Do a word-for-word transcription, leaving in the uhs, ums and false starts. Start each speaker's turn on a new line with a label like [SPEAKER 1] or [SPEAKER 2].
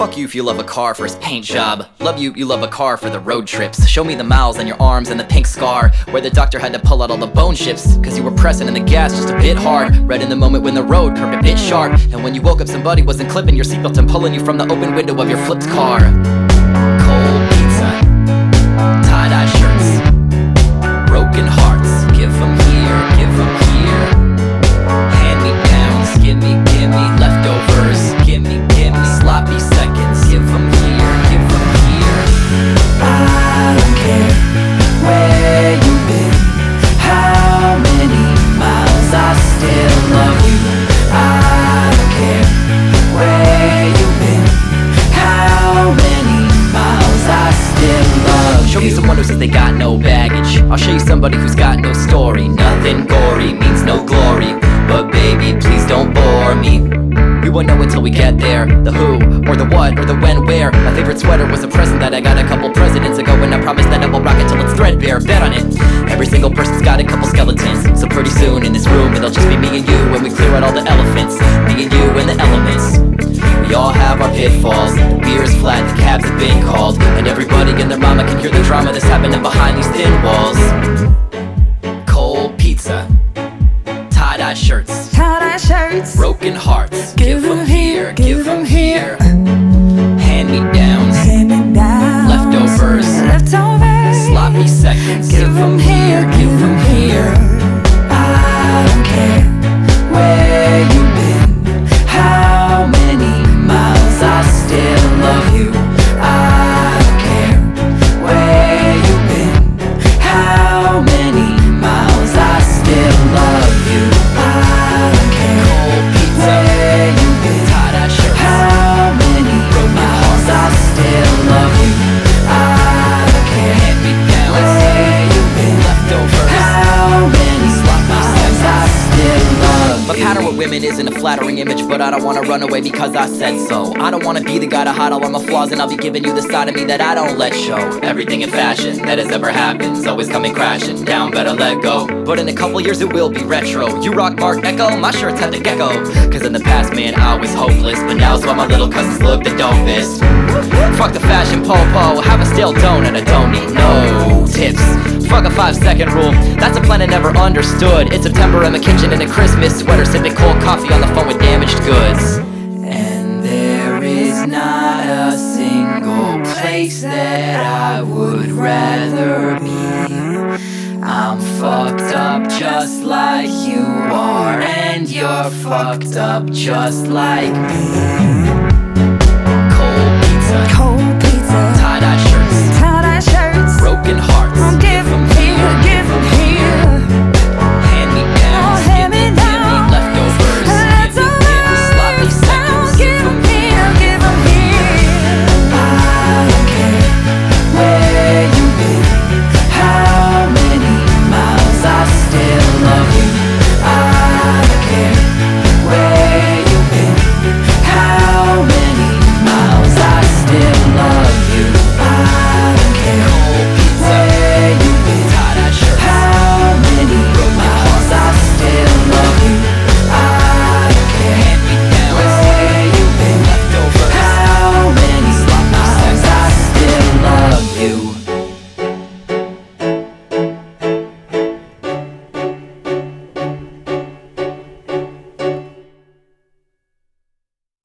[SPEAKER 1] Fuck you if you love a car for its paint job. Love you, you love a car for the road trips. Show me the miles on your arms and the pink scar where the doctor had to pull out all the bone chips, cause you were pressing in the gas just a bit hard. Right in the moment when the road curved a bit sharp, and when you woke up somebody wasn't clipping your seatbelt and pulling you from the open window of your flipped car. Cold pizza, tie-dye shirts, broken hearts. Give them here, give them here. Hand-me-downs, gimme, gimme. Leftovers, gimme, gimme. Sloppy seconds, give them here, give them here.
[SPEAKER 2] I don't care where you've been, how many miles, I still love you. I don't care where you've been, how many miles, I still love you.
[SPEAKER 1] Show me someone who says they got no baggage. I'll show you somebody who's got no story. Nothing gory means no glory, but baby, please don't bore me. We won't know until we get there. The who, or the what, or the when, where. My favorite sweater was a present that I got a couple presidents ago, and I promised that I will rock it till it's threadbare. Bet on it. Every single person's got a couple skeletons, so pretty soon in this room it'll just be me and you when we clear out all the elephants. Me and you and the elements. We all have our pitfalls. The beer's flat, the cabs have been called, and everybody and their mama can hear the drama that's happening behind these thin walls. Cold pizza, tie-dye shirts,
[SPEAKER 2] Tie-dye shirts,
[SPEAKER 1] broken hearts.
[SPEAKER 2] Give 'em here, give 'em here.
[SPEAKER 1] Hand-me-downs,
[SPEAKER 2] hand-me-downs,
[SPEAKER 1] leftovers,
[SPEAKER 2] leftovers,
[SPEAKER 1] sloppy seconds.
[SPEAKER 2] give 'em here, give 'em here. I don't care where you've been, how many miles, I still love you. I don't care where you've been, how many miles, I still love you. I don't care
[SPEAKER 1] Cold pizza,
[SPEAKER 2] where you've been,
[SPEAKER 1] tie-dye shirts,
[SPEAKER 2] how many miles, I still love you. I don't care
[SPEAKER 1] hand-me-downs,
[SPEAKER 2] where you've been,
[SPEAKER 1] leftovers,
[SPEAKER 2] how many miles, I still love
[SPEAKER 1] My
[SPEAKER 2] you.
[SPEAKER 1] pattern with women isn't a flattering image, but I don't wanna run away because I said so. I don't wanna be the guy to hide all of my flaws, and I'll be giving you the side of me that I don't let show. Everything in fashion that has ever happened's always coming crashing down, better let go. But in a couple years it will be retro. You rock Mark Echo, my shirts have the gecko. Cause in the past, man, I was hopeless, but now's why my little cousins look the dopest. Fuck the fashion po-po, have a stale donut, I don't need no tips. Fuck a five second rule, that's a plan I never understood. It's September in my kitchen in a Christmas sweater, sipping cold coffee on the phone with damaged goods.
[SPEAKER 2] And there is not a single place that I would rather be. I'm fucked up just like you are, and you're fucked up just like me.
[SPEAKER 1] Cold pizza,
[SPEAKER 2] Cold pizza,
[SPEAKER 1] tie-dye shirts,
[SPEAKER 2] tie-dye shirts,
[SPEAKER 1] broken hearts.
[SPEAKER 2] give 'em here, give